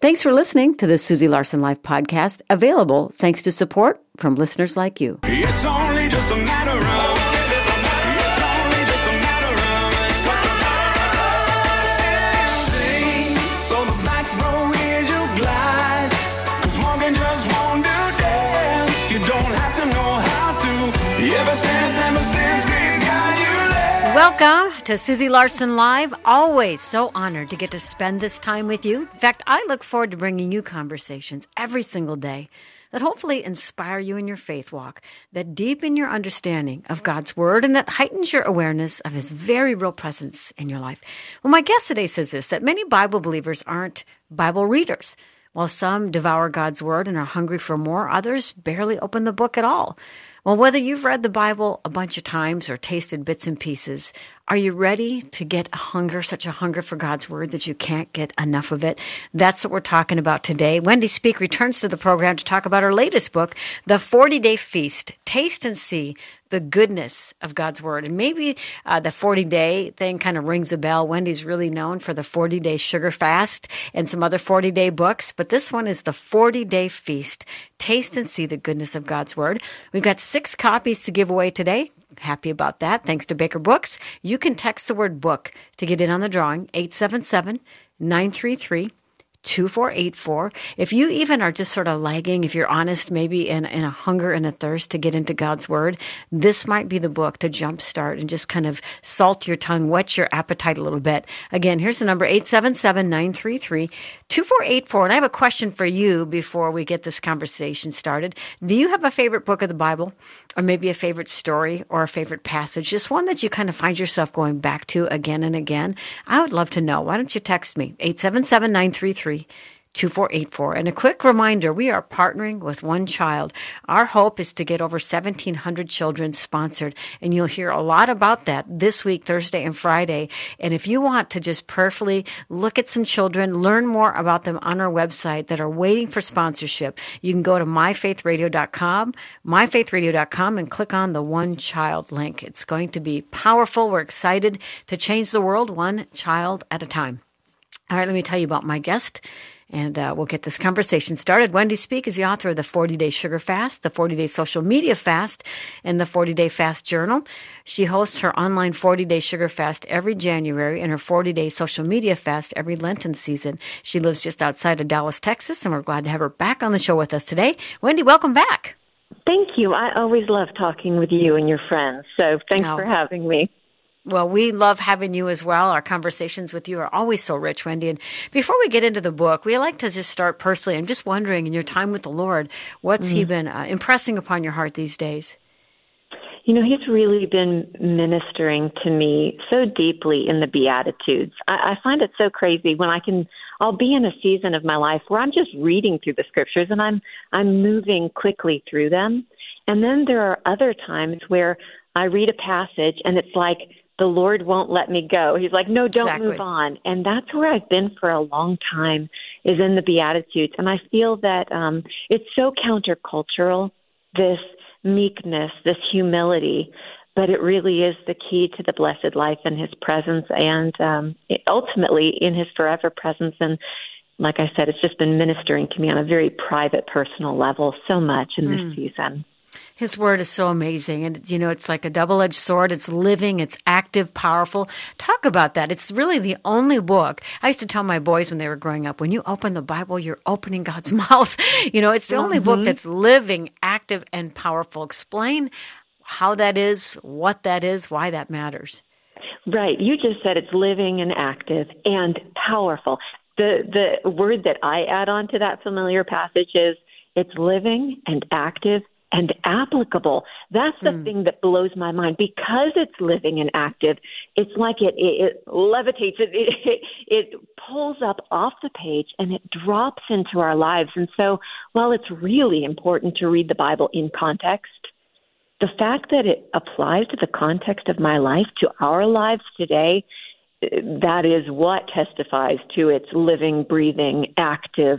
Thanks for listening to the Susie Larson Life podcast, available thanks to support from listeners like you. It's only just a matter of sing, so the back row is you glide, 'cause walking just won't do dance. You don't have to know how to. Ever since grace got you there. Welcome to Susie Larson Live. Always so honored to get to spend this time with you. In fact, I look forward to bringing you conversations every single day that hopefully inspire you in your faith walk, that deepen your understanding of God's Word, and that heightens your awareness of His very real presence in your life. Well, my guest today says this, that many Bible believers aren't Bible readers. While some devour God's Word and are hungry for more, others barely open the book at all. Well, whether you've read the Bible a bunch of times or tasted bits and pieces, are you ready to get a hunger, such a hunger for God's Word that you can't get enough of it? That's what we're talking about today. Wendy Speake returns to the program to talk about her latest book, The 40-Day Feast. Taste and see the goodness of God's Word. And maybe the 40-day thing kind of rings a bell. Wendy's really known for the 40-day sugar fast and some other 40-day books, but this one is the 40-day feast. Taste and see the goodness of God's Word. We've got 6 copies to give away today. Happy about that. Thanks to Baker Books. You can text the word book to get in on the drawing, 877-933-2484. If you even are just sort of lagging, if you're honest, maybe in a hunger and a thirst to get into God's Word, this might be the book to jumpstart and just kind of salt your tongue, whet your appetite a little bit. Again, here's the number, 877-933-2484. And I have a question for you before we get this conversation started. Do you have a favorite book of the Bible, or maybe a favorite story or a favorite passage, just one that you kind of find yourself going back to again and again? I would love to know. Why don't you text me, 877-933-2484. And a quick reminder, we are partnering with One Child. Our hope is to get over 1,700 children sponsored, and you'll hear a lot about that this week, Thursday and Friday. And if you want to just prayerfully look at some children, learn more about them on our website that are waiting for sponsorship, you can go to myfaithradio.com, and click on the One Child link. It's going to be powerful. We're excited to change the world one child at a time. All right, let me tell you about my guest, and we'll get this conversation started. Wendy Speake is the author of the 40-Day Sugar Fast, the 40-Day Social Media Fast, and the 40-Day Fast Journal. She hosts her online 40-Day Sugar Fast every January and her 40-Day Social Media Fast every Lenten season. She lives just outside of Dallas, Texas, and we're glad to have her back on the show with us today. Wendy, welcome back. Thank you. I always love talking with you and your friends, so thanks for having me. Well, we love having you as well. Our conversations with you are always so rich, Wendy. And before we get into the book, we like to just start personally. I'm just wondering, in your time with the Lord, what's He been impressing upon your heart these days? You know, He's really been ministering to me so deeply in the Beatitudes. I find it so crazy when I'll be in a season of my life where I'm just reading through the Scriptures and I'm moving quickly through them. And then there are other times where I read a passage and it's like, the Lord won't let me go. He's like, no, don't move on. And that's where I've been for a long time, is in the Beatitudes. And I feel that it's so countercultural, this meekness, this humility, but it really is the key to the blessed life in His presence and ultimately in His forever presence. And like I said, it's just been ministering to me on a very private, personal level so much in this season. His Word is so amazing. And, you know, it's like a double-edged sword. It's living, it's active, powerful. Talk about that. It's really the only book. I used to tell my boys when they were growing up, when you open the Bible, you're opening God's mouth. You know, it's the only book that's living, active, and powerful. Explain how that is, what that is, why that matters. Right. You just said it's living and active and powerful. The word that I add on to that familiar passage is it's living and active and applicable. That's the thing that blows my mind. Because it's living and active, it's like it levitates, it pulls up off the page and it drops into our lives. And so while it's really important to read the Bible in context, the fact that it applies to the context of my life, to our lives today, that is what testifies to its living, breathing, active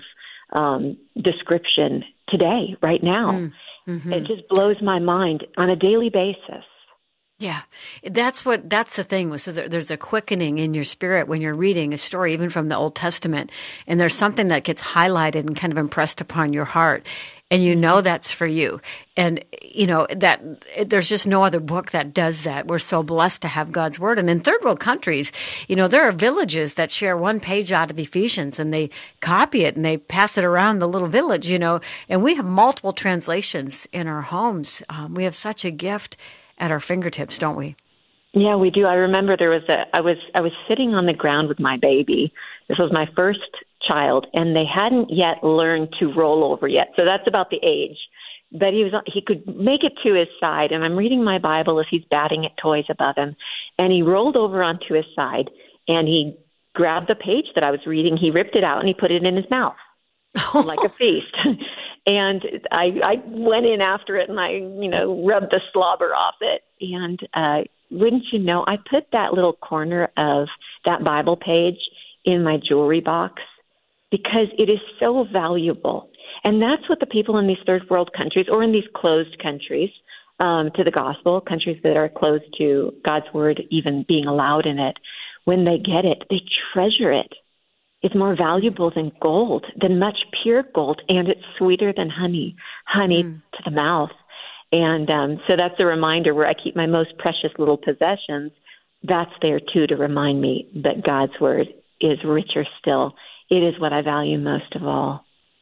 description today, right now. Mm-hmm. It just blows my mind on a daily basis. Yeah, that's the thing. So there's a quickening in your spirit when you're reading a story, even from the Old Testament, and there's something that gets highlighted and kind of impressed upon your heart, and you know that's for you. And that there's just no other book that does that. We're so blessed to have God's word. And in third world countries, there are villages that share one page out of Ephesians, and they copy it and they pass it around the little village. And we have multiple translations in our homes. We have such a gift at our fingertips, don't we? Yeah, we do. I remember I was sitting on the ground with my baby. This was my first child, and they hadn't yet learned to roll over yet. So that's about the age. But he could make it to his side, and I'm reading my Bible as he's batting at toys above him. And he rolled over onto his side, and he grabbed the page that I was reading. He ripped it out, and he put it in his mouth like a feast. And I went in after it, and I, rubbed the slobber off it. And wouldn't you know, I put that little corner of that Bible page in my jewelry box because it is so valuable. And that's what the people in these third world countries, or in these closed countries to the gospel, countries that are closed to God's word even being allowed in it, when they get it, they treasure it. It's more valuable than gold, than much pure gold, and it's sweeter than honey to the mouth. And so that's a reminder where I keep my most precious little possessions. That's there, too, to remind me that God's word is richer still. It is what I value most of all.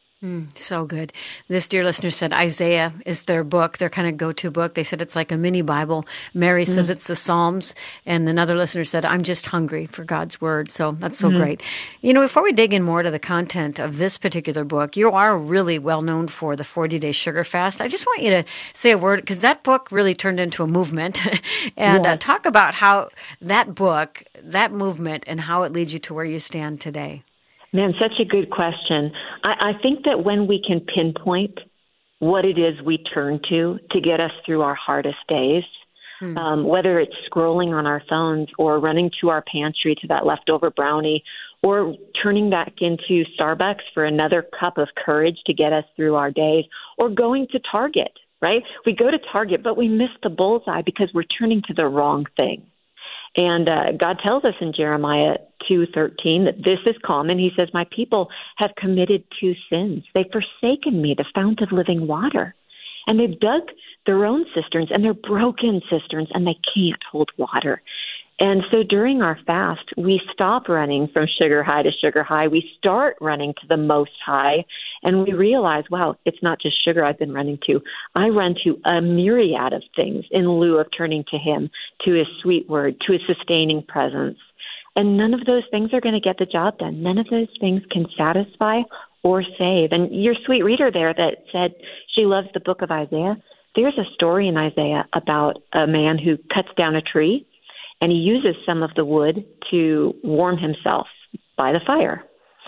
So good. This dear listener said Isaiah is their book, their kind of go-to book. They said it's like a mini Bible. Mary says it's the Psalms. And another listener said, I'm just hungry for God's word. So that's so great. Before we dig in more to the content of this particular book, you are really well known for the 40-day sugar fast. I just want you to say a word, because that book really turned into a movement. And talk about how that book, that movement, and how it leads you to where you stand today. Man, such a good question. I think that when we can pinpoint what it is we turn to get us through our hardest days, whether it's scrolling on our phones or running to our pantry to that leftover brownie, or turning back into Starbucks for another cup of courage to get us through our days, or going to Target, right? We go to Target, but we miss the bullseye because we're turning to the wrong thing. And God tells us in Jeremiah 2:13 that this is common. He says, my people have committed two sins. They've forsaken me, the fount of living water. And they've dug their own cisterns, and they're broken cisterns, and they can't hold water. And so during our fast, we stop running from sugar high to sugar high. We start running to the most high, and we realize, wow, it's not just sugar I've been running to. I run to a myriad of things in lieu of turning to him, to his sweet word, to his sustaining presence. And none of those things are going to get the job done. None of those things can satisfy or save. And your sweet reader there that said she loves the book of Isaiah, there's a story in Isaiah about a man who cuts down a tree, and he uses some of the wood to warm himself by the fire.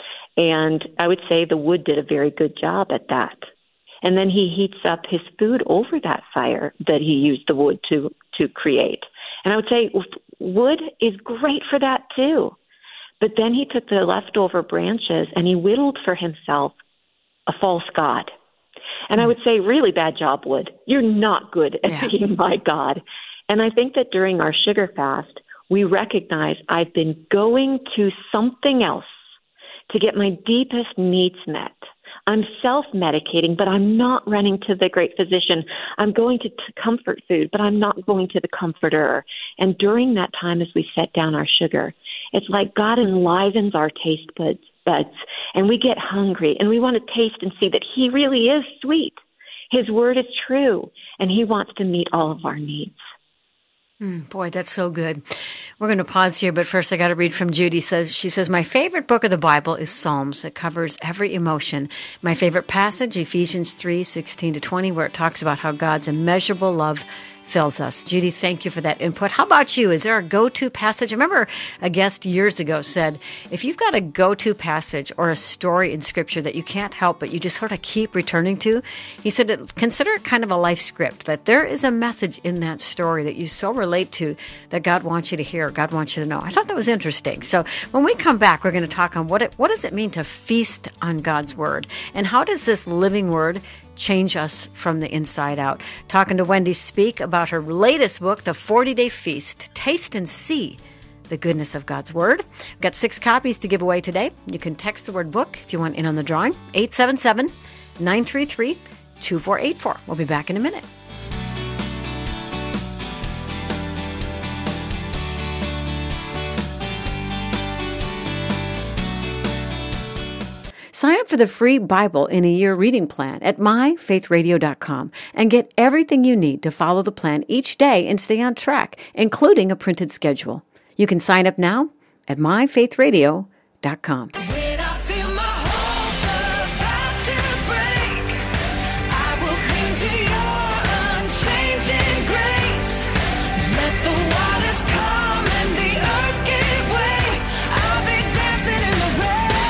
And I would say the wood did a very good job at that. And then he heats up his food over that fire that he used the wood to create. And I would say wood is great for that too. But then he took the leftover branches and he whittled for himself a false god. And I would say, really bad job, wood. You're not good at being my God. And I think that during our sugar fast, we recognize I've been going to something else to get my deepest needs met. I'm self-medicating, but I'm not running to the great physician. I'm going to comfort food, but I'm not going to the comforter. And during that time, as we set down our sugar, it's like God enlivens our taste buds, and we get hungry, and we want to taste and see that he really is sweet. His word is true, and he wants to meet all of our needs. Boy, that's so good. We're going to pause here, but first I got to read from Judy. She says, my favorite book of the Bible is Psalms. It covers every emotion. My favorite passage, Ephesians 3:16-20, where it talks about how God's immeasurable love fills us. Judy, thank you for that input. How about you? Is there a go-to passage? I remember a guest years ago said, if you've got a go-to passage or a story in Scripture that you can't help but you just sort of keep returning to, he said, consider it kind of a life script, that there is a message in that story that you so relate to that God wants you to hear, God wants you to know. I thought that was interesting. So when we come back, we're going to talk on what does it mean to feast on God's Word, and how does this living Word change us from the inside out. Talking to Wendy Speake about her latest book, The 40-Day Feast. Taste and see the goodness of God's Word. We've got 6 copies to give away today. You can text the word book if you want in on the drawing. 877-933-2484. We'll be back in a minute. Sign up for the free Bible in a Year reading plan at myfaithradio.com and get everything you need to follow the plan each day and stay on track, including a printed schedule. You can sign up now at myfaithradio.com. When I feel my hope about to break, I will cling to your unchanging grace. Let the waters come and the earth give way. I'll be dancing in the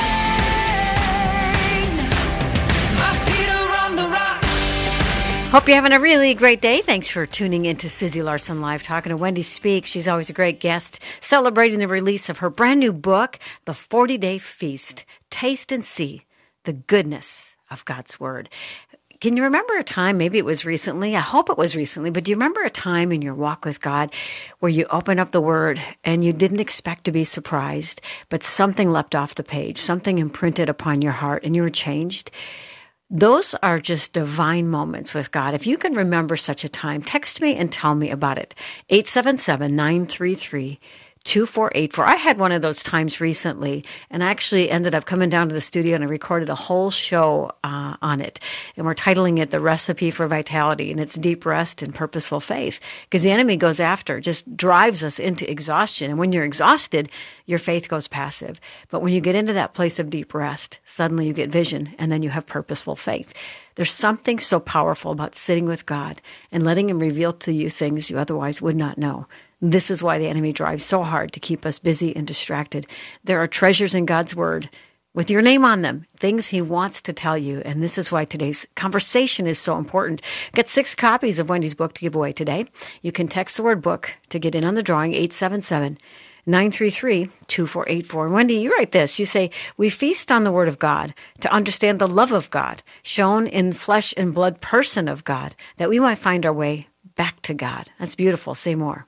rain. My feet are on the rock. Hope you're having a really great day. Thanks for tuning in to Susie Larson Live, talking to Wendy Speake. She's always a great guest, celebrating the release of her brand new book, The 40-Day Feast. Taste and see the goodness of God's Word. Can you remember a time, maybe it was recently, I hope it was recently, but do you remember a time in your walk with God where you opened up the Word and you didn't expect to be surprised, but something leapt off the page, something imprinted upon your heart, and you were changed? Those are just divine moments with God. If you can remember such a time, text me and tell me about it. 877-933-2484. I had one of those times recently, and I actually ended up coming down to the studio and I recorded a whole show on it. And we're titling it The Recipe for Vitality, and it's deep rest and purposeful faith. Because the enemy goes after, just drives us into exhaustion. And when you're exhausted, your faith goes passive. But when you get into that place of deep rest, suddenly you get vision, and then you have purposeful faith. There's something so powerful about sitting with God and letting Him reveal to you things you otherwise would not know. This is why the enemy drives so hard to keep us busy and distracted. There are treasures in God's Word with your name on them, things He wants to tell you. And this is why today's conversation is so important. Get 6 copies of Wendy's book to give away today. You can text the word book to get in on the drawing, 877-933-2484. Wendy, you write this. You say, we feast on the Word of God to understand the love of God, shown in flesh and blood person of God, that we might find our way back to God. That's beautiful. Say more.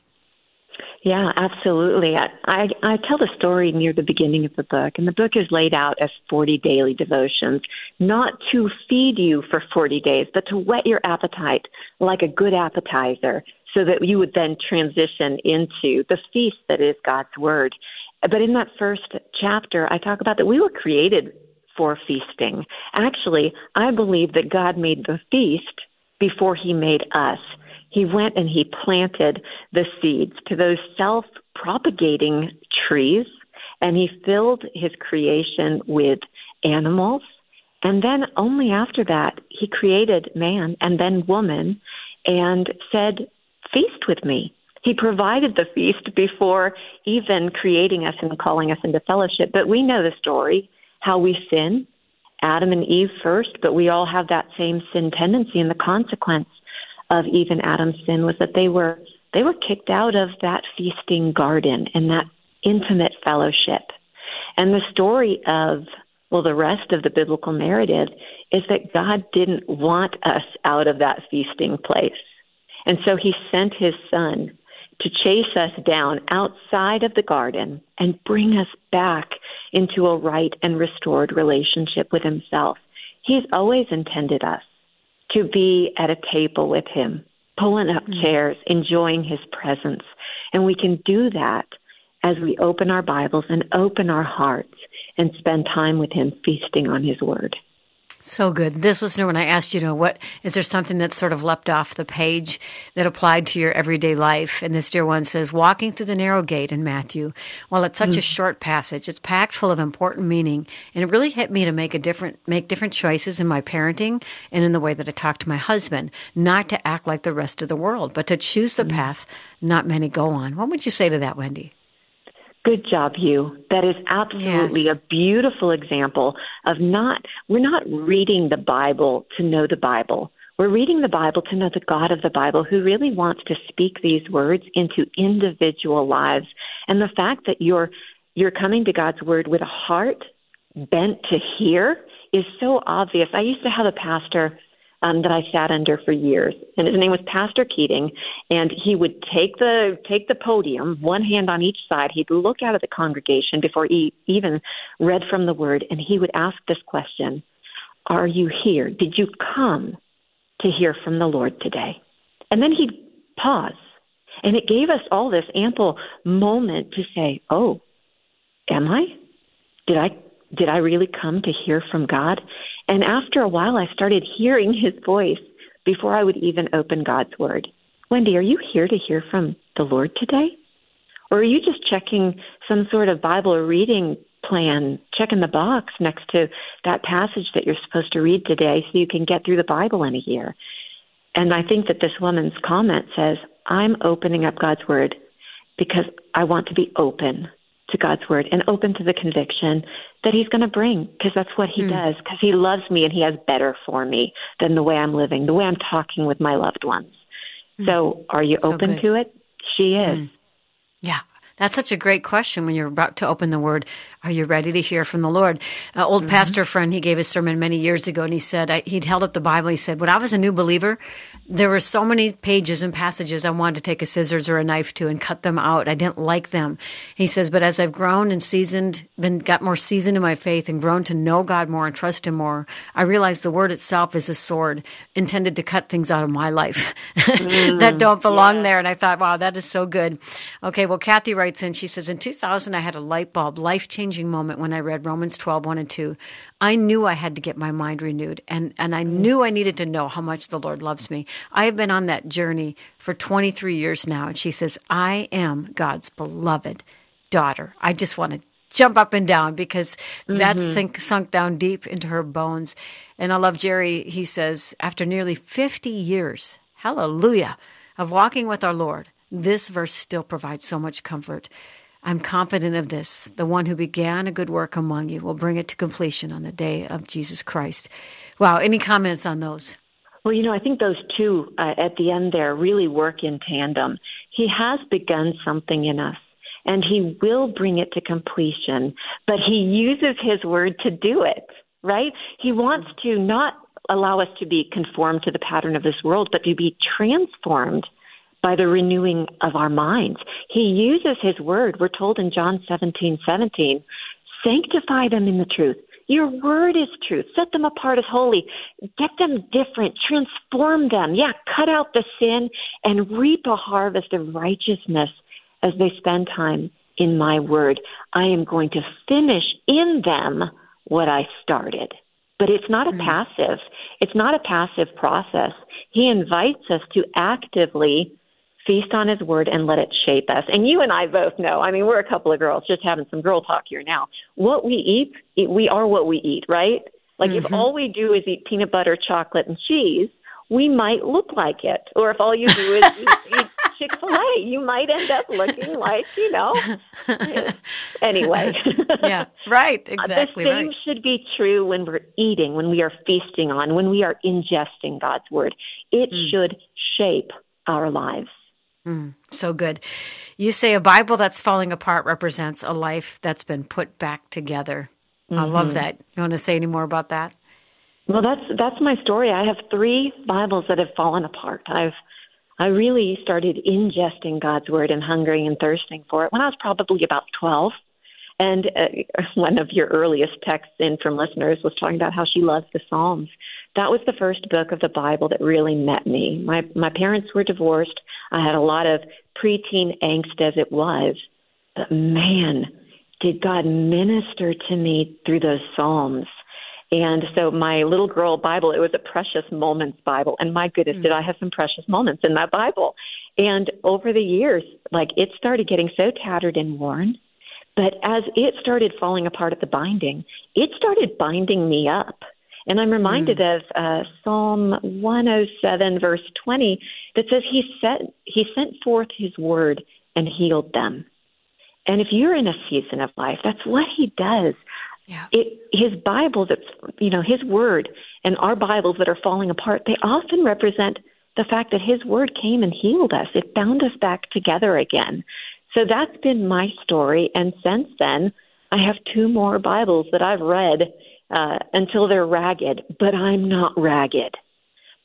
Yeah, absolutely. I tell the story near the beginning of the book, and the book is laid out as 40 daily devotions, not to feed you for 40 days, but to whet your appetite like a good appetizer so that you would then transition into the feast that is God's Word. But in that first chapter, I talk about that we were created for feasting. Actually, I believe that God made the feast before He made us. He went and He planted the seeds to those self-propagating trees, and He filled His creation with animals. And then only after that, He created man and then woman and said, feast with me. He provided the feast before even creating us and calling us into fellowship. But we know the story, how we sin, Adam and Eve first, but we all have that same sin tendency, and the consequence of Eve and Adam's sin was that they were kicked out of that feasting garden and that intimate fellowship. And the story of, the rest of the biblical narrative is that God didn't want us out of that feasting place. And so He sent His Son to chase us down outside of the garden and bring us back into a right and restored relationship with Himself. He's always intended us to be at a table with Him, pulling up chairs, enjoying His presence. And we can do that as we open our Bibles and open our hearts and spend time with Him, feasting on His Word. So good. This listener, when I asked, what is there something that sort of leapt off the page that applied to your everyday life? And this dear one says, walking through the narrow gate in Matthew. While it's such a short passage, it's packed full of important meaning. And it really hit me to make different choices in my parenting and in the way that I talk to my husband, not to act like the rest of the world, but to choose the path not many go on. What would you say to that, Wendy? Good job, you. That is absolutely a beautiful example of we're not reading the Bible to know the Bible. We're reading the Bible to know the God of the Bible, who really wants to speak these words into individual lives. And the fact that you're coming to God's Word with a heart bent to hear is so obvious. I used to have a pastor that I sat under for years, and his name was Pastor Keating. And he would take the podium, one hand on each side. He'd look out at the congregation before he even read from the Word, and he would ask this question: "Are you here? Did you come to hear from the Lord today?" And then he'd pause, and it gave us all this ample moment to say, "Oh, am I? Did I really come to hear from God?" And after a while, I started hearing his voice before I would even open God's Word. "Wendy, are you here to hear from the Lord today? Or are you just checking some sort of Bible reading plan, checking the box next to that passage that you're supposed to read today so you can get through the Bible in a year?" And I think that this woman's comment says, "I'm opening up God's Word because I want to be open to God's Word and open to the conviction that he's going to bring, because that's what he does, because he loves me and he has better for me than the way I'm living, the way I'm talking with my loved ones." So are you open to it? She is. Yeah. That's such a great question when you're about to open the Word. Are you ready to hear from the Lord? Old pastor friend, he gave a sermon many years ago, and he said, he'd held up the Bible. He said, when I was a new believer, there were so many pages and passages I wanted to take a scissors or a knife to and cut them out. I didn't like them. He says, but as I've grown and got more seasoned in my faith and grown to know God more and trust him more, I realized the Word itself is a sword intended to cut things out of my life that don't belong there. And I thought, wow, that is so good. Okay, well, Kathy writes in, she says, in 2000, I had a light bulb, life-changing moment when I read Romans 12:1 and 2. I knew I had to get my mind renewed, and I knew I needed to know how much the Lord loves me. I have been on that journey for 23 years now, and she says, I am God's beloved daughter. I just want to jump up and down because that's sunk down deep into her bones. And I love Jerry. He says, after nearly 50 years, hallelujah, of walking with our Lord, this verse still provides so much comfort. I'm confident of this. The one who began a good work among you will bring it to completion on the day of Jesus Christ. Wow. Any comments on those? Well, I think those two at the end there really work in tandem. He has begun something in us, and he will bring it to completion, but he uses his word to do it, right? He wants to not allow us to be conformed to the pattern of this world, but to be transformed by the renewing of our minds. He uses his word. We're told in John 17:17, sanctify them in the truth. Your word is truth. Set them apart as holy. Get them different. Transform them. Yeah, cut out the sin and reap a harvest of righteousness as they spend time in my word. I am going to finish in them what I started. But it's not a passive. It's not a passive process. He invites us to actively feast on his word and let it shape us. And you and I both know, I mean, we're a couple of girls just having some girl talk here now. What we eat, we are what we eat, right? Like if all we do is eat peanut butter, chocolate, and cheese, we might look like it. Or if all you do is eat Chick-fil-A, you might end up looking like, anyway. Yeah, right, exactly. The same should be true when we're eating, when we are feasting on, when we are ingesting God's word. It should shape our lives. So good. You say a Bible that's falling apart represents a life that's been put back together. I love that. You want to say any more about that? Well, that's my story. I have 3 Bibles that have fallen apart. I really started ingesting God's word and hungering and thirsting for it when I was probably about 12. And one of your earliest texts in from listeners was talking about how she loves the Psalms. That was the first book of the Bible that really met me. My parents were divorced. I had a lot of preteen angst as it was. But man, did God minister to me through those Psalms. And so my little girl Bible, it was a Precious Moments Bible. And my goodness, did I have some precious moments in that Bible. And over the years, it started getting so tattered and worn. But as it started falling apart at the binding, it started binding me up. And I'm reminded of Psalm 107, verse 20, that says he sent forth his word and healed them. And if you're in a season of life, that's what he does. Yeah. His Bible, his word and our Bibles that are falling apart, they often represent the fact that his word came and healed us. It bound us back together again. So that's been my story. And since then, I have 2 more Bibles that I've read until they're ragged, but I'm not ragged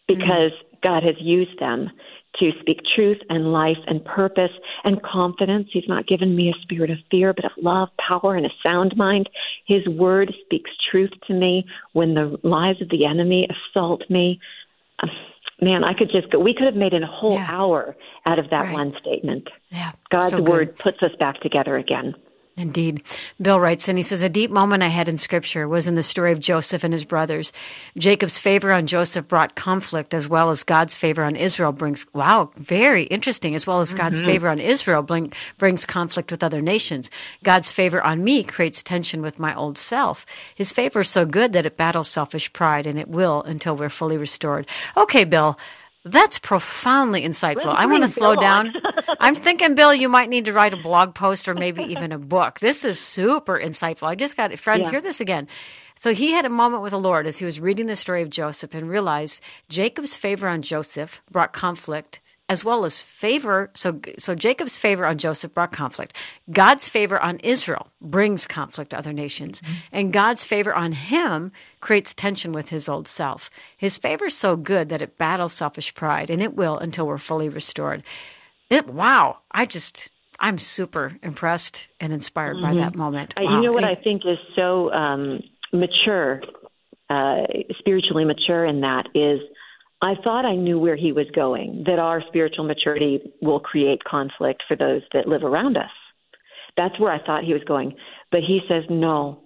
because God has used them to speak truth and life and purpose and confidence. He's not given me a spirit of fear, but of love, power, and a sound mind. His word speaks truth to me when the lies of the enemy assault me. Man, I could just go. We could have made a whole hour out of that one statement. Yeah, God's so word puts us back together again. Indeed. Bill writes, and he says, a deep moment I had in Scripture was in the story of Joseph and his brothers. Jacob's favor on Joseph brought conflict, as well as God's favor on Israel brings, very interesting, as well as God's favor on Israel brings conflict with other nations. God's favor on me creates tension with my old self. His favor is so good that it battles selfish pride, and it will until we're fully restored. Okay, Bill. That's profoundly insightful. I want to slow down. I'm thinking, Bill, you might need to write a blog post or maybe even a book. This is super insightful. I just got, friend, hear this again. So he had a moment with the Lord as he was reading the story of Joseph and realized Jacob's favor on Joseph brought conflict, as well as favor. So Jacob's favor on Joseph brought conflict. God's favor on Israel brings conflict to other nations. And God's favor on him creates tension with his old self. His favor is so good that it battles selfish pride, and it will until we're fully restored. I'm super impressed and inspired by that moment. Wow. You know what I think is so mature, spiritually mature in that is, I thought I knew where he was going, that our spiritual maturity will create conflict for those that live around us. That's where I thought he was going. But he says, no,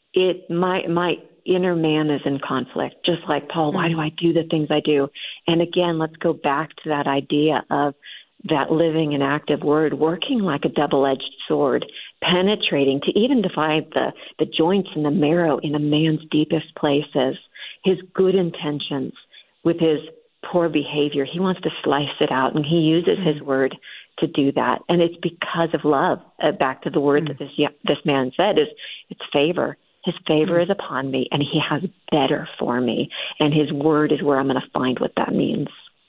my inner man is in conflict, just like Paul. Why do I do the things I do? And again, let's go back to that idea of that living and active word working like a double-edged sword, penetrating to even divide the joints and the marrow in a man's deepest places, his good intentions with his poor behavior. He wants to slice it out, and he uses his word to do that. And it's because of love. Back to the word that this man said, is it's favor. His favor is upon me, and he has better for me. And his word is where I'm going to find what that means.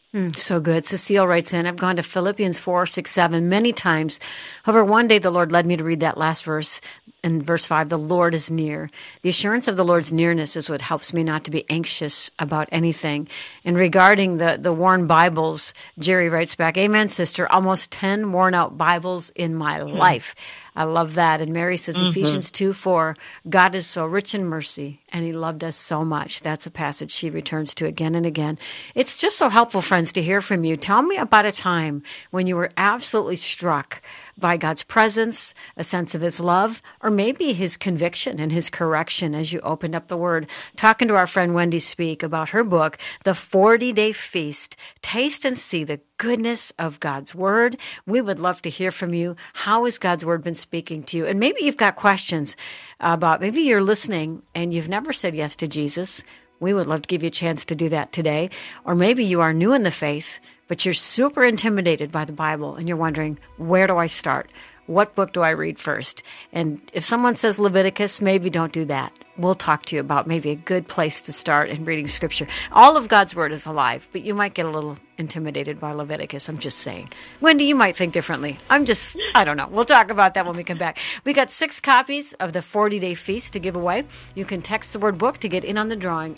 So good. Cecile writes in, I've gone to Philippians 4:6-7 many times. However, one day the Lord led me to read that last verse. In verse 5, the Lord is near. The assurance of the Lord's nearness is what helps me not to be anxious about anything. And regarding the worn Bibles, Jerry writes back, amen, sister, almost 10 worn out Bibles in my life. I love that. And Mary says, Ephesians 2:4, God is so rich in mercy, and he loved us so much. That's a passage she returns to again and again. It's just so helpful, friends, to hear from you. Tell me about a time when you were absolutely struck by God's presence, a sense of his love, or maybe his conviction and his correction as you opened up the word. Talking to our friend Wendy Speak about her book, The 40-Day Feast, Taste and See the Goodness of God's Word. We would love to hear from you. How has God's Word been speaking to you? And maybe you've got questions about, maybe you're listening and you've never said yes to Jesus. We would love to give you a chance to do that today. Or maybe you are new in the faith, but you're super intimidated by the Bible and you're wondering, where do I start? What book do I read first? And if someone says Leviticus, maybe don't do that. We'll talk to you about maybe a good place to start in reading Scripture. All of God's Word is alive, but you might get a little intimidated by Leviticus. I'm just saying. Wendy, you might think differently. I don't know. We'll talk about that when we come back. We got 6 copies of the 40-Day Feast to give away. You can text the word book to get in on the drawing,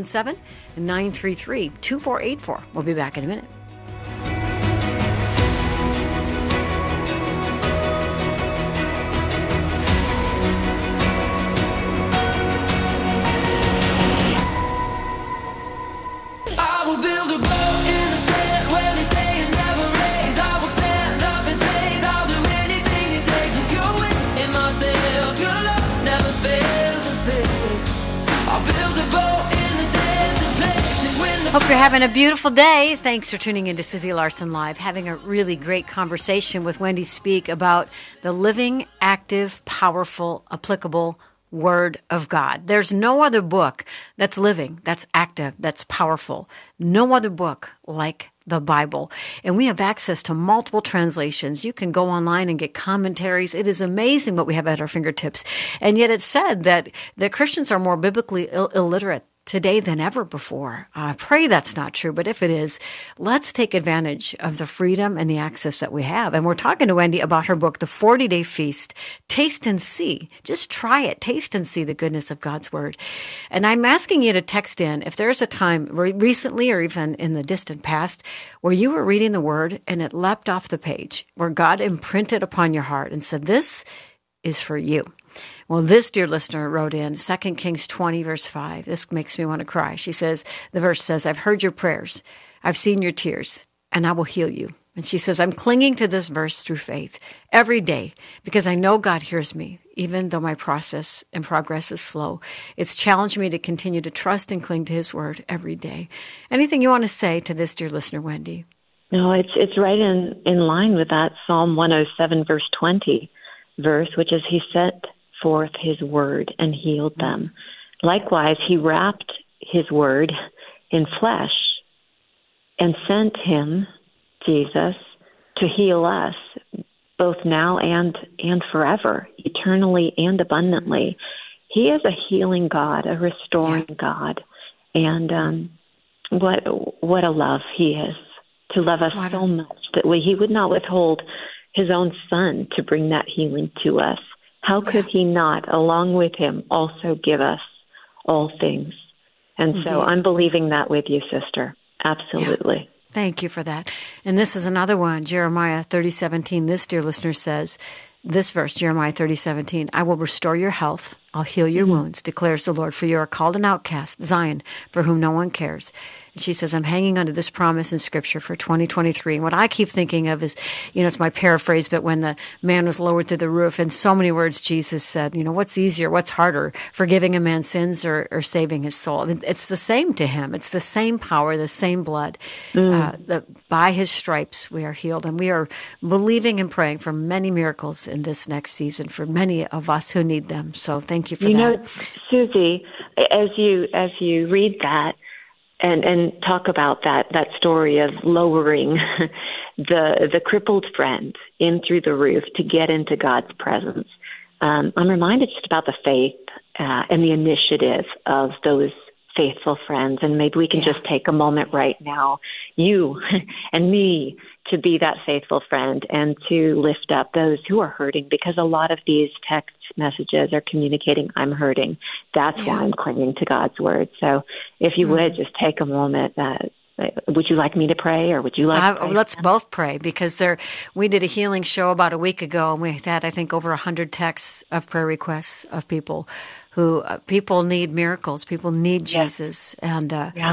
877-933-2484. We'll be back in a minute. Hope you're having a beautiful day. Thanks for tuning in to Susie Larson Live. Having a really great conversation with Wendy Speak about the living, active, powerful, applicable Word of God. There's no other book that's living, that's active, that's powerful. No other book like the Bible. And we have access to multiple translations. You can go online and get commentaries. It is amazing what we have at our fingertips. And yet it's said that Christians are more biblically illiterate today than ever before. I pray that's not true, but if it is, let's take advantage of the freedom and the access that we have. And we're talking to Wendy about her book, The 40-Day Feast. Taste and see. Just try it. Taste and see the goodness of God's Word. And I'm asking you to text in if there's a time recently or even in the distant past where you were reading the Word and it leapt off the page, where God imprinted upon your heart and said, this is for you. Well, this dear listener wrote in 2 Kings 20, verse 5. This makes me want to cry. She says, the verse says, I've heard your prayers. I've seen your tears, and I will heal you. And she says, I'm clinging to this verse through faith every day because I know God hears me, even though my process and progress is slow. It's challenged me to continue to trust and cling to His Word every day. Anything you want to say to this dear listener, Wendy? No, it's right in line with that Psalm 107, verse 20 verse, which is He sent forth His word and healed them. Likewise, He wrapped His word in flesh and sent Him, Jesus, to heal us both now and forever, eternally and abundantly. He is a healing God, a restoring God. And what a love He is, to love us so much that He would not withhold His own Son to bring that healing to us. How could He not, along with Him, also give us all things? And so I'm believing that with you, sister. Absolutely. Yeah. Thank you for that. And this is another one, Jeremiah 30:17. This dear listener says, this verse, Jeremiah 30:17, I will restore your health. I'll heal your wounds, declares the Lord, for you are called an outcast, Zion, for whom no one cares. And she says, I'm hanging onto this promise in Scripture for 2023. And what I keep thinking of is, it's my paraphrase, but when the man was lowered through the roof, in so many words, Jesus said, what's easier, what's harder, forgiving a man's sins or saving his soul? I mean, it's the same to Him. It's the same power, the same blood. By His stripes we are healed. And we are believing and praying for many miracles in this next season for many of us who need them. So thank you for that. Susie, as you read that and talk about that story of lowering the crippled friend in through the roof to get into God's presence, I'm reminded just about the faith and the initiative of those faithful friends. And maybe we can just take a moment right now, you and me, to be that faithful friend and to lift up those who are hurting, because a lot of these text messages are communicating, I'm hurting. That's why I'm clinging to God's word. So if you would just take a moment, would you like me to pray, or would you like to pray? Let's both pray, because we did a healing show about a week ago, and we had, I think, over 100 texts of prayer requests of people who people need miracles. People need Jesus. And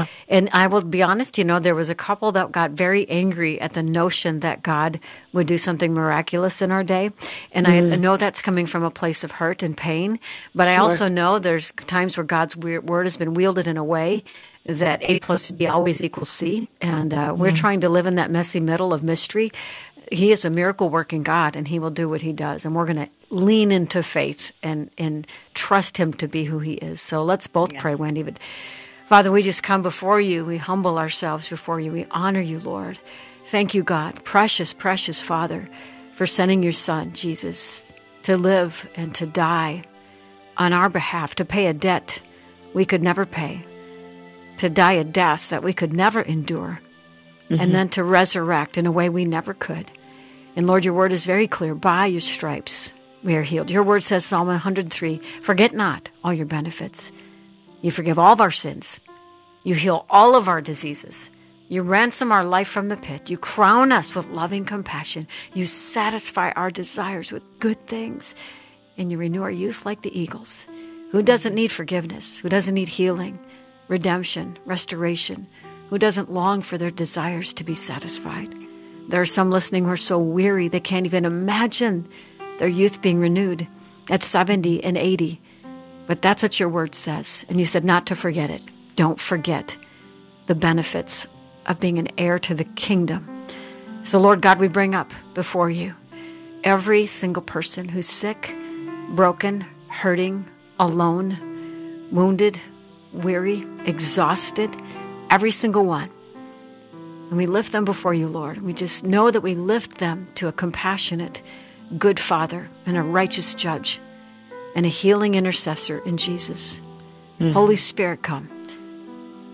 I will be honest, there was a couple that got very angry at the notion that God would do something miraculous in our day. And I know that's coming from a place of hurt and pain. But I also know there's times where God's word has been wielded in a way that A plus B always equals C. And we're trying to live in that messy middle of mystery. He is a miracle-working God, and He will do what He does. And we're going to lean into faith and trust Him to be who He is. So let's both pray, Wendy. But Father, we just come before You. We humble ourselves before You. We honor You, Lord. Thank You, God, precious, precious Father, for sending Your Son, Jesus, to live and to die on our behalf, to pay a debt we could never pay, to die a death that we could never endure, and then to resurrect in a way we never could. And Lord, Your word is very clear. By Your stripes we are healed. Your word says, Psalm 103, forget not all Your benefits. You forgive all of our sins. You heal all of our diseases. You ransom our life from the pit. You crown us with loving compassion. You satisfy our desires with good things. And You renew our youth like the eagles. Who doesn't need forgiveness? Who doesn't need healing, redemption, restoration? Who doesn't long for their desires to be satisfied? There are some listening who are so weary they can't even imagine their youth being renewed at 70 and 80. But that's what Your word says. And You said not to forget it. Don't forget the benefits of being an heir to the kingdom. So Lord God, we bring up before You every single person who's sick, broken, hurting, alone, wounded, weary, exhausted, every single one. And we lift them before You, Lord. We just know that we lift them to a compassionate, good Father and a righteous Judge and a healing intercessor in Jesus. Holy Spirit, come.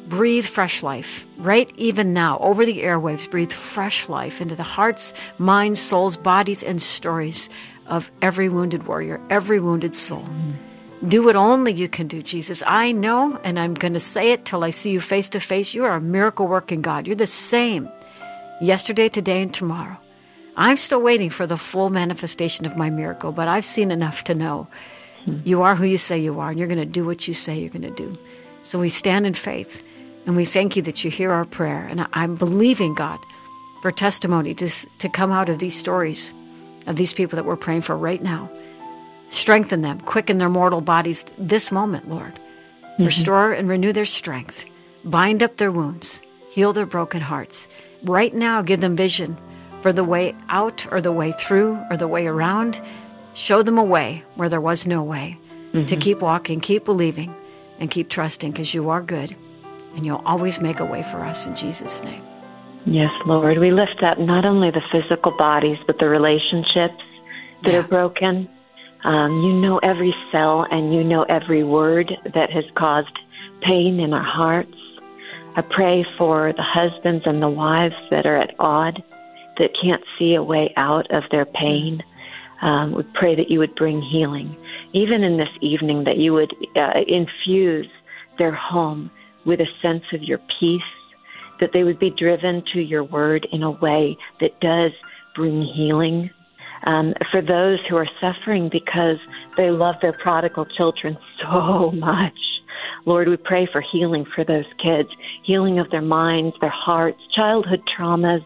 breathe fresh life, right even now, over the airwaves, breathe fresh life into the hearts, minds, souls, bodies, and stories of every wounded warrior, every wounded soul. Do what only you can do, Jesus. I know, and I'm going to say it till I see you face to face, you are a miracle-working God. You're the same yesterday, today, and tomorrow. I'm still waiting for the full manifestation of my miracle, but I've seen enough to know you are who you say you are, and you're going to do what you say you're going to do. So we stand in faith, and we thank you that you hear our prayer. And I'm believing, God, for testimony to come out of these stories of these people that we're praying for right now. Strengthen them, quicken their mortal bodies this moment, Lord. Restore and renew their strength. Bind up their wounds. Heal their broken hearts. Right now, give them vision for the way out or the way through or the way around. Show them a way where there was no way. To keep walking, keep believing, and keep trusting, because you are good, and you'll always make a way for us in Jesus' name. Yes, Lord. We lift up not only the physical bodies, but the relationships that are broken. You know every cell, and you know every word that has caused pain in our hearts. I pray for the husbands and the wives that are at odds, that can't see a way out of their pain. We pray that you would bring healing. Even in this evening, that you would infuse their home with a sense of your peace, that they would be driven to your word in a way that does bring healing. For those who are suffering because they love their prodigal children so much, Lord, we pray for healing for those kids, healing of their minds, their hearts, childhood traumas.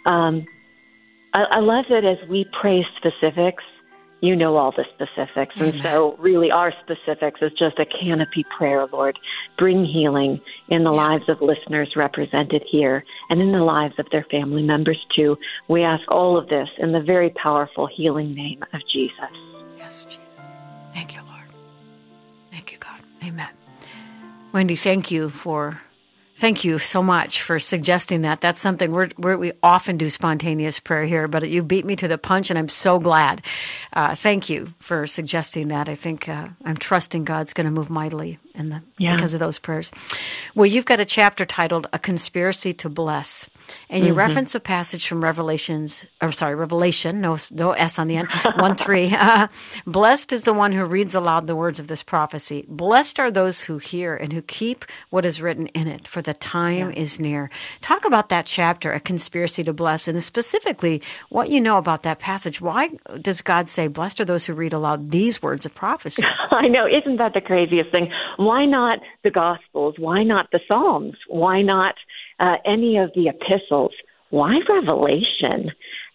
I love that as we pray specifics, you know all the specifics. And so really our specifics is just a canopy prayer, Lord. Bring healing in the lives of listeners represented here and in the lives of their family members too. We ask all of this in the very powerful healing name of Jesus. Yes, Jesus. Thank you, Lord. Thank you, God. Amen. Wendy, thank you so much for suggesting that. That's something we often do spontaneous prayer here, but you beat me to the punch, and I'm so glad. Thank you for suggesting that. I think I'm trusting God's going to move mightily because of those prayers. Well, you've got a chapter titled "A Conspiracy to Bless," and you reference a passage from Revelation, no S on the end, 1:3. Blessed is the one who reads aloud the words of this prophecy. Blessed are those who hear and who keep what is written in it, for the time is near. Talk about that chapter, A Conspiracy to Bless, and specifically what you know about that passage. Why does God say, blessed are those who read aloud these words of prophecy? I know. Isn't that the craziest thing? Why not the Gospels? Why not the Psalms? Why not any of the epistles? Why Revelation?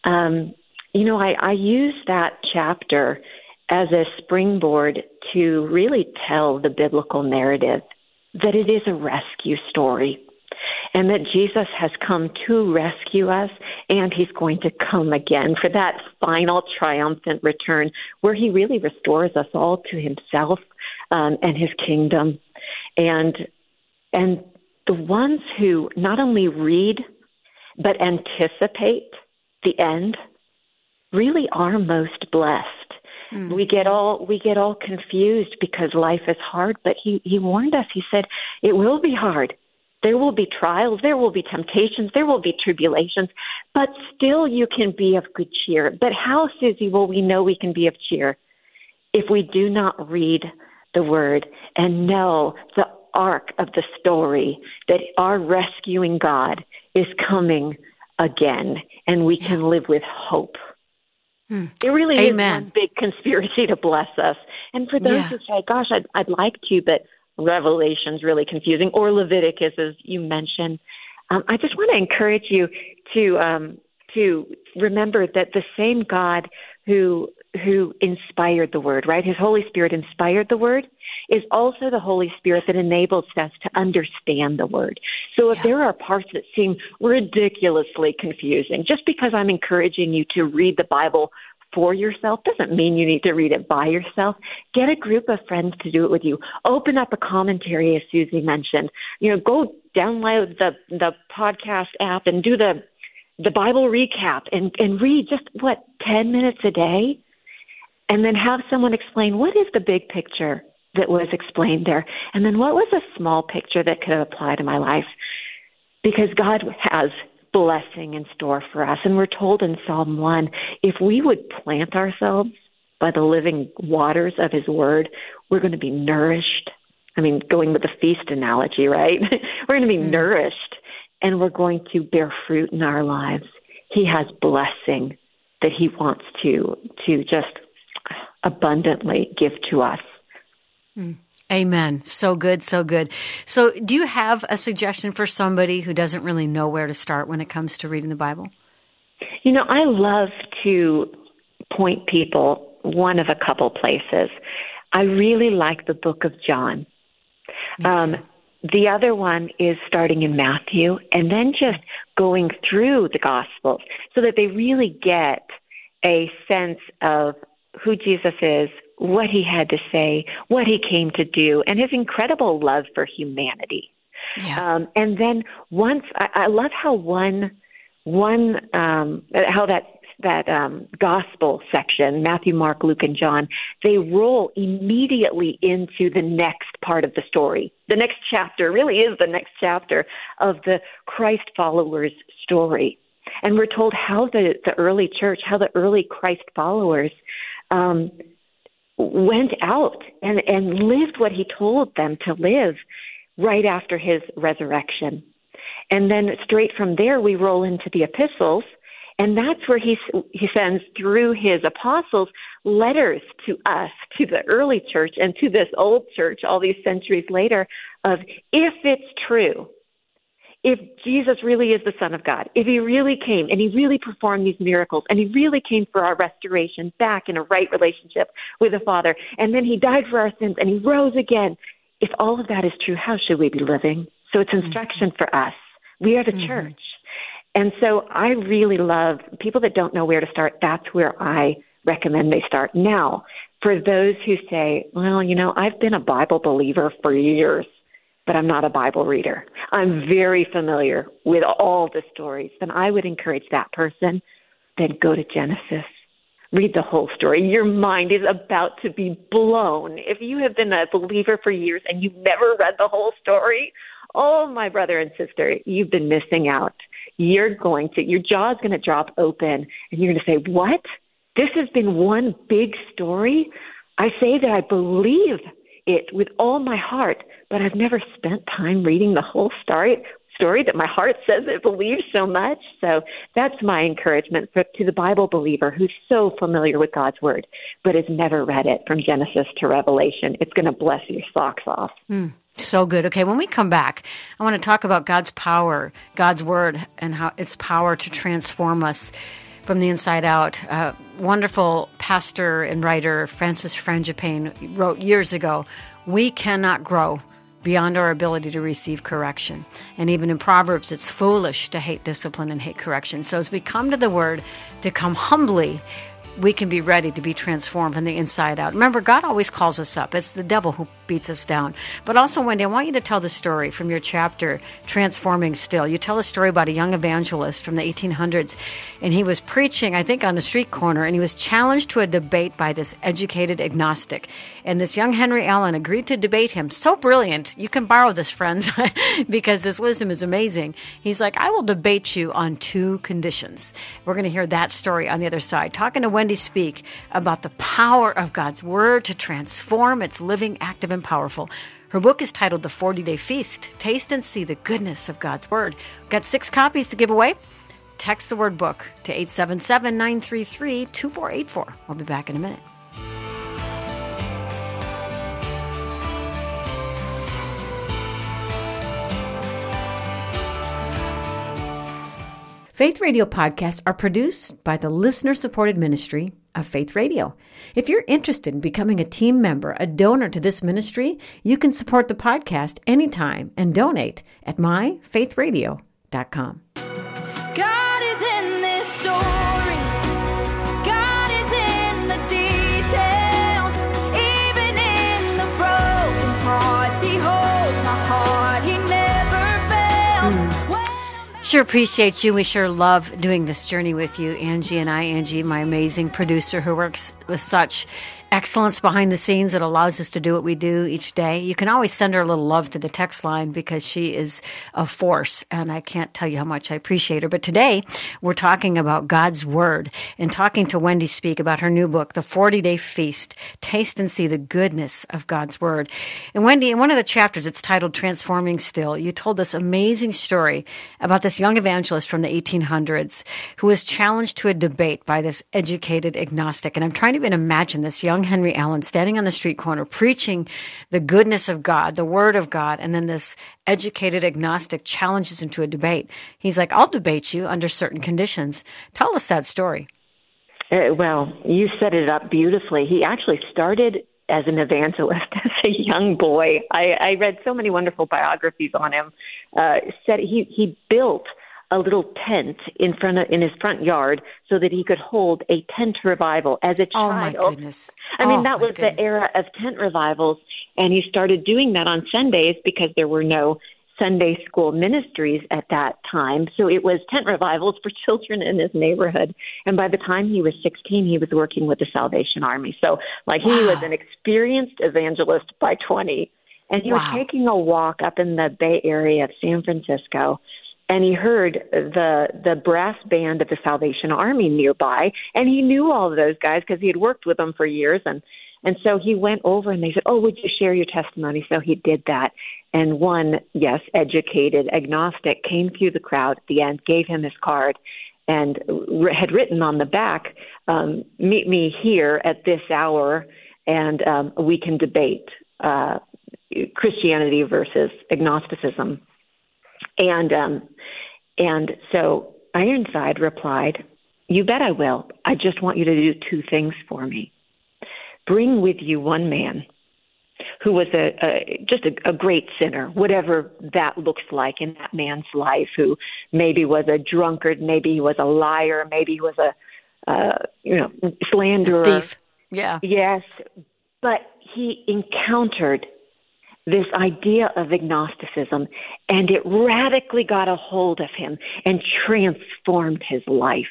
I use that chapter as a springboard to really tell the biblical narrative that it is a rescue story, and that Jesus has come to rescue us, and he's going to come again for that final triumphant return where he really restores us all to himself and his kingdom. And the ones who not only read but anticipate the end really are most blessed. We get all confused because life is hard, but he warned us. He said, it will be hard. There will be trials, there will be temptations, there will be tribulations, but still you can be of good cheer. But how, Susie, will we know we can be of cheer if we do not read the word and know the arc of the story, that our rescuing God is coming again, and we can live with hope? It really is one big conspiracy to bless us. And for those who say, gosh, I'd like to, but Revelation's really confusing, or Leviticus, as you mentioned, I just want to encourage you to remember that the same God who inspired the Word, right? His Holy Spirit inspired the Word, is also the Holy Spirit that enables us to understand the Word. So if there are parts that seem ridiculously confusing, just because I'm encouraging you to read the Bible for yourself doesn't mean you need to read it by yourself. Get a group of friends to do it with you. Open up a commentary, as Susie mentioned. Go download the podcast app and do the Bible recap and read just 10 minutes a day, and then have someone explain, what is the big picture? that was explained there? And then what was a small picture that could apply to my life? Because God has blessing in store for us. And we're told in Psalm 1, if we would plant ourselves by the living waters of his word, we're going to be nourished. I mean, going with the feast analogy, right? We're going to be nourished, and we're going to bear fruit in our lives. He has blessing that he wants to just abundantly give to us. Amen. So good, so good. So do you have a suggestion for somebody who doesn't really know where to start when it comes to reading the Bible? You know, I love to point people one of a couple places. I really like the book of John. The other one is starting in Matthew and then just going through the Gospels so that they really get a sense of who Jesus is, what he had to say, what he came to do, and his incredible love for humanity. Yeah. And then once, I love how how that gospel section, Matthew, Mark, Luke, and John, they roll immediately into the next part of the story. The next chapter really is the next chapter of the Christ followers' story. And we're told how the early church, how the early Christ followers went out and lived what he told them to live right after his resurrection. And then straight from there, we roll into the epistles, and that's where he sends through his apostles letters to us, to the early church and to this old church all these centuries later of, if it's true, if Jesus really is the Son of God, if he really came and he really performed these miracles and he really came for our restoration back in a right relationship with the Father, and then he died for our sins and he rose again, if all of that is true, how should we be living? So it's instruction for us. We are the church. And so I really love people that don't know where to start. That's where I recommend they start. Now, for those who say, well, you know, I've been a Bible believer for years, but I'm not a Bible reader. I'm very familiar with all the stories. Then I would encourage that person, then go to Genesis. Read the whole story. Your mind is about to be blown. If you have been a believer for years and you've never read the whole story, oh, my brother and sister, you've been missing out. Your jaw's going to drop open, and you're going to say, what? This has been one big story? I say that I believe it with all my heart, but I've never spent time reading the whole story that my heart says it believes so much. So that's my encouragement to the Bible believer who's so familiar with God's Word, but has never read it from Genesis to Revelation. It's going to bless your socks off. So good. Okay, when we come back, I want to talk about God's power, God's Word, and how its power to transform us from the inside out. Wonderful pastor and writer Francis Frangipane wrote years ago, we cannot grow beyond our ability to receive correction. And even in Proverbs, it's foolish to hate discipline and hate correction. So as we come to the Word, to come humbly, we can be ready to be transformed from the inside out. Remember, God always calls us up. It's the devil who beats us down. But also, Wendy, I want you to tell the story from your chapter, Transforming Still. You tell a story about a young evangelist from the 1800s, and he was preaching, I think, on a street corner, and he was challenged to a debate by this educated agnostic. And this young Henry Allen agreed to debate him. So brilliant. You can borrow this, friends, because his wisdom is amazing. He's like, I will debate you on 2 conditions. We're going to hear that story on the other side. Talking to Wendy Speake about the power of God's Word to transform. It's living, active, and powerful. Her book is titled The 40-Day Feast. Taste and see the goodness of God's Word. We've got 6 copies to give away. Text the word book to 877-933-2484. We'll be back in a minute. Faith Radio podcasts are produced by the listener-supported ministry of Faith Radio. If you're interested in becoming a team member, a donor to this ministry, you can support the podcast anytime and donate at myfaithradio.com. God is in this story. God is in the details. Even in the broken parts, He holds my heart. He never fails. Sure appreciate you. We sure love doing this journey with you, Angie and I. Angie, my amazing producer who works with such excellence behind the scenes that allows us to do what we do each day. You can always send her a little love to the text line because she is a force, and I can't tell you how much I appreciate her. But today, we're talking about God's Word and talking to Wendy Speake about her new book, The 40-Day Feast, Taste and See the Goodness of God's Word. And Wendy, in one of the chapters, it's titled Transforming Still, you told this amazing story about this young evangelist from the 1800s who was challenged to a debate by this educated agnostic. And I'm trying to even imagine this young Henry Allen standing on the street corner preaching the goodness of God, the Word of God, and then this educated agnostic challenges him to a debate. He's like, I'll debate you under certain conditions. Tell us that story. Well, you set it up beautifully. He actually started as an evangelist as a young boy. I read so many wonderful biographies on him. Said he built a little tent in his front yard so that he could hold a tent revival as a child. Oh, my goodness. I mean, that was the era of tent revivals, and he started doing that on Sundays because there were no Sunday school ministries at that time. So it was tent revivals for children in his neighborhood. And by the time he was 16, he was working with the Salvation Army. So he was an experienced evangelist by 20. And he was taking a walk up in the Bay Area of San Francisco, and he heard the brass band of the Salvation Army nearby, and he knew all of those guys because he had worked with them for years. And so he went over, and they said, "Oh, would you share your testimony?" So he did that. And one, educated agnostic came through the crowd at the end, gave him his card, and had written on the back, "Meet me here at this hour, and we can debate Christianity versus agnosticism." And so Ironside replied, "You bet I will. I just want you to do two things for me. Bring with you one man who was just a great sinner, whatever that looks like in that man's life, who maybe was a drunkard, maybe he was a liar, maybe he was a slanderer. A thief. Yeah. Yes. But he encountered this idea of agnosticism, and it radically got a hold of him and transformed his life.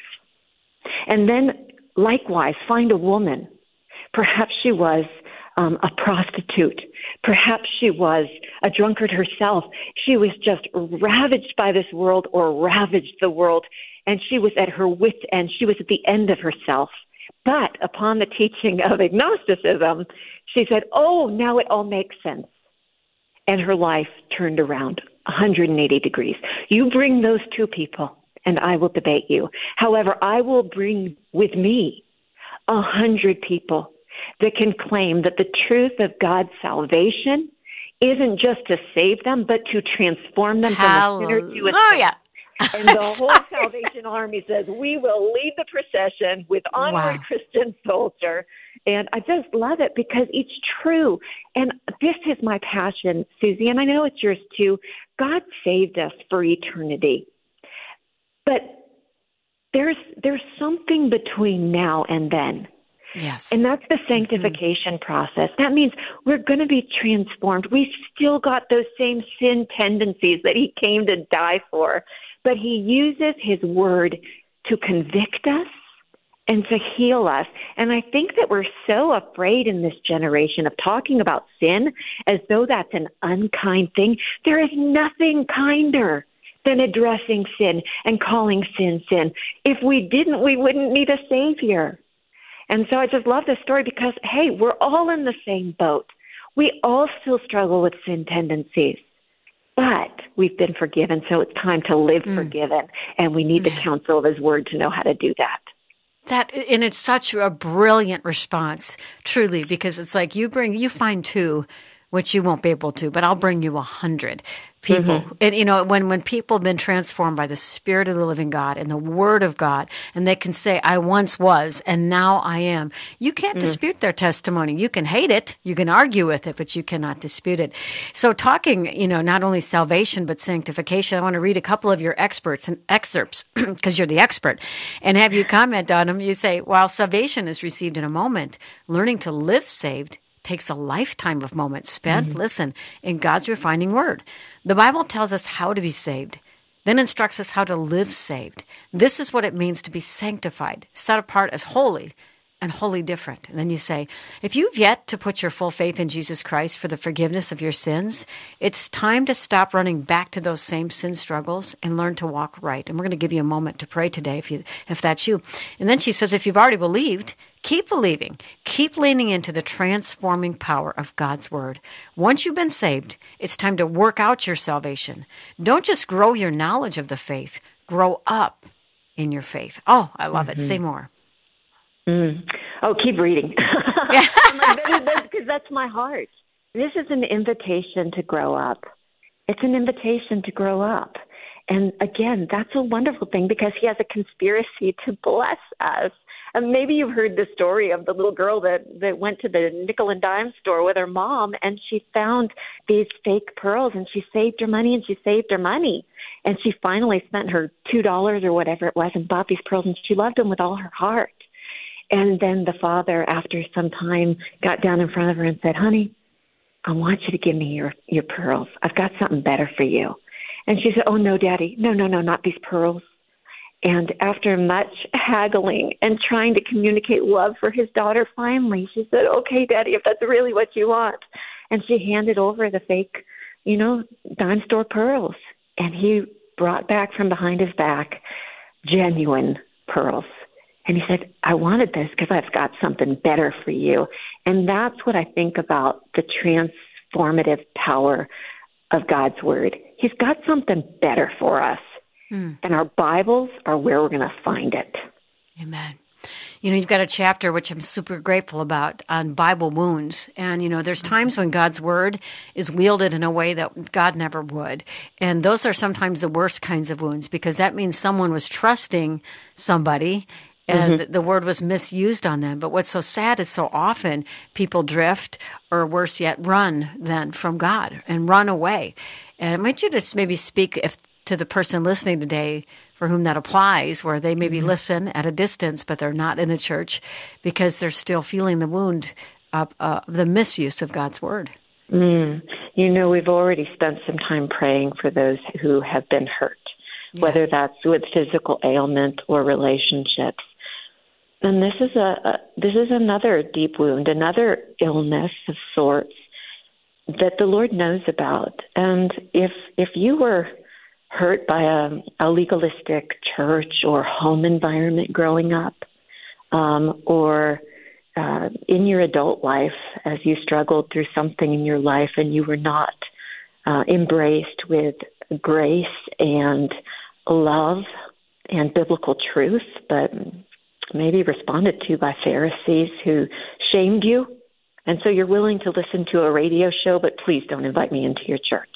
And then, likewise, find a woman. Perhaps she was a prostitute. Perhaps she was a drunkard herself. She was just ravaged by this world or ravaged the world, and she was at her wit's end. She was at the end of herself. But upon the teaching of agnosticism, she said, "Oh, now it all makes sense." And her life turned around 180 degrees. You bring those two people, and I will debate you. However, I will bring with me 100 people that can claim that the truth of God's salvation isn't just to save them, but to transform them from a sinner to a saint. And the whole Salvation Army says, "We will lead the procession with onward Christian soldier." And I just love it because it's true. And this is my passion, Susie, and I know it's yours too. God saved us for eternity. But there's something between now and then. Yes. And that's the sanctification process. That means we're going to be transformed. We still got those same sin tendencies that he came to die for. But he uses his word to convict us and to heal us. And I think that we're so afraid in this generation of talking about sin as though that's an unkind thing. There is nothing kinder than addressing sin and calling sin sin. If we didn't, we wouldn't need a savior. And so I just love this story because, hey, we're all in the same boat. We all still struggle with sin tendencies. But we've been forgiven, so it's time to live forgiven, and we need the counsel of his word to know how to do that. And it's such a brilliant response, truly, because it's like you find two, which you won't be able to, but I'll bring you 100 people. And, when people have been transformed by the Spirit of the living God and the Word of God, and they can say, "I once was, and now I am," you can't dispute their testimony. You can hate it, you can argue with it, but you cannot dispute it. So talking, not only salvation, but sanctification, I want to read a couple of your excerpts, because you're the expert, and have you comment on them. You say, while salvation is received in a moment, learning to live saved takes a lifetime of moments spent, listen, in God's refining word. The Bible tells us how to be saved, then instructs us how to live saved. This is what it means to be sanctified, set apart as holy, and wholly different. And then you say, if you've yet to put your full faith in Jesus Christ for the forgiveness of your sins, it's time to stop running back to those same sin struggles and learn to walk right. And we're going to give you a moment to pray today if that's you. And then she says, if you've already believed, keep believing. Keep leaning into the transforming power of God's word. Once you've been saved, it's time to work out your salvation. Don't just grow your knowledge of the faith. Grow up in your faith. Oh, I love it. Say more. Oh, keep reading. Because that's my heart. This is an invitation to grow up. It's an invitation to grow up. And again, that's a wonderful thing because he has a conspiracy to bless us. And maybe you've heard the story of the little girl that went to the nickel and dime store with her mom, and she found these fake pearls, and she saved her money, and she saved her money. And she finally spent her $2 or whatever it was and bought these pearls, and she loved them with all her heart. And then the father, after some time, got down in front of her and said, honey, I want you to give me your pearls. I've got something better for you. And she said, oh, no, Daddy. No, not these pearls. And after much haggling and trying to communicate love for his daughter, finally, she said, okay, Daddy, if that's really what you want. And she handed over the fake, dime store pearls. And he brought back from behind his back genuine pearls. And he said, I wanted this because I've got something better for you. And that's what I think about the transformative power of God's word. He's got something better for us. And our Bibles are where we're going to find it. Amen. You've got a chapter, which I'm super grateful about, on Bible wounds. And, there's times when God's word is wielded in a way that God never would. And those are sometimes the worst kinds of wounds because that means someone was trusting somebody and the word was misused on them. But what's so sad is so often people drift or worse yet, run then from God and run away. And I want you to maybe speak to the person listening today for whom that applies, where they maybe listen at a distance, but they're not in the church because they're still feeling the wound of the misuse of God's word. We've already spent some time praying for those who have been hurt, whether that's with physical ailment or relationships. And this is another deep wound, another illness of sorts that the Lord knows about. And if you were hurt by a legalistic church or home environment growing up, or in your adult life as you struggled through something in your life and you were not embraced with grace and love and biblical truth, but maybe responded to by Pharisees who shamed you, and so you're willing to listen to a radio show, but please don't invite me into your church.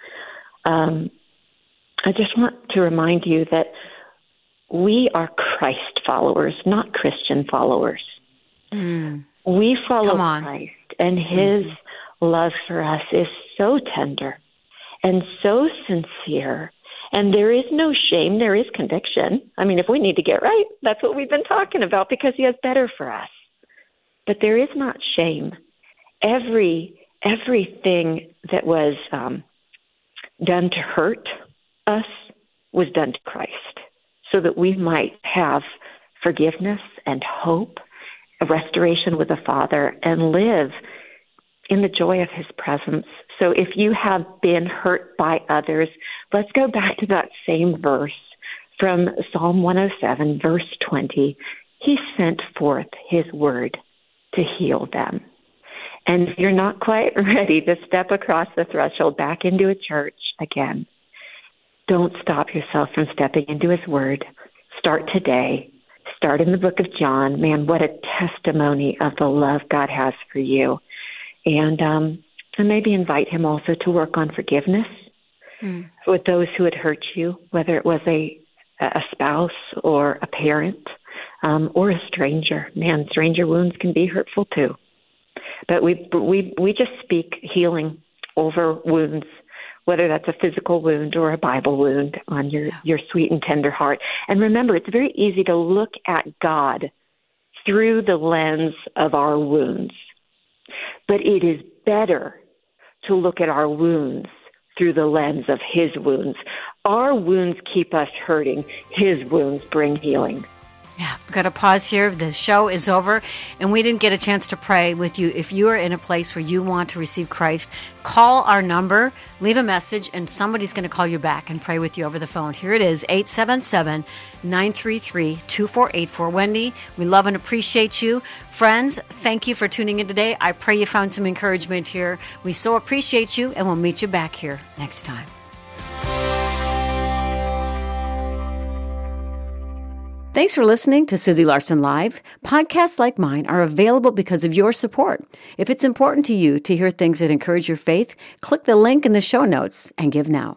I just want to remind you that we are Christ followers, not Christian followers. We follow Christ, and his love for us is so tender and so sincere. And there is no shame, there is conviction. I mean, if we need to get right, that's what we've been talking about because he has better for us. But there is not shame. Everything that was done to hurt us was done to Christ so that we might have forgiveness and hope, a restoration with the Father, and live in the joy of his presence. So if you have been hurt by others, let's go back to that same verse from Psalm 107, verse 20. He sent forth his word to heal them. And if you're not quite ready to step across the threshold back into a church again, don't stop yourself from stepping into his word. Start today. Start in the book of John. Man, what a testimony of the love God has for you. And maybe invite him also to work on forgiveness with those who had hurt you, whether it was a spouse or a parent or a stranger. Man, stranger wounds can be hurtful too. But we just speak healing over wounds, whether that's a physical wound or a Bible wound on your sweet and tender heart. And remember, it's very easy to look at God through the lens of our wounds. But it is better to look at our wounds through the lens of his wounds. Our wounds keep us hurting. His wounds bring healing. Yeah, we've got to pause here. The show is over, and we didn't get a chance to pray with you. If you are in a place where you want to receive Christ, call our number, leave a message, and somebody's going to call you back and pray with you over the phone. Here it is, 877-933-2484. Wendy, we love and appreciate you. Friends, thank you for tuning in today. I pray you found some encouragement here. We so appreciate you, and we'll meet you back here next time. Thanks for listening to Susie Larson Live. Podcasts like mine are available because of your support. If it's important to you to hear things that encourage your faith, click the link in the show notes and give now.